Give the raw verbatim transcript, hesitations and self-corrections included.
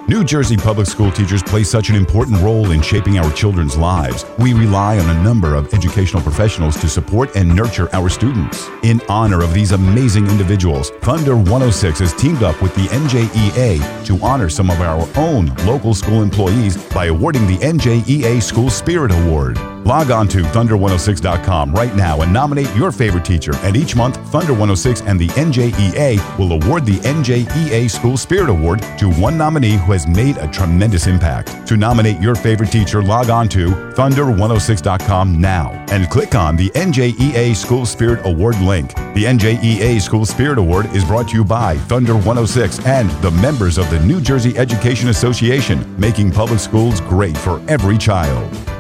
New Jersey public school teachers play such an important role in shaping our children's lives. We rely on a number of educational professionals to support and nurture our students. In honor of these amazing individuals, Thunder one oh six has teamed up with the N J E A to honor some of our own local school employees by awarding the N J E A School Spirit Award. Log on to thunder one oh six dot com right now and nominate your favorite teacher. And each month, Thunder one oh six and the N J E A will award the N J E A School Spirit Award to one nominee who has made a tremendous impact. To nominate your favorite teacher, log on to thunder one oh six dot com now and click on the N J E A School Spirit Award link. The N J E A School Spirit Award is brought to you by Thunder one oh six and the members of the New Jersey Education Association, making public schools great for every child.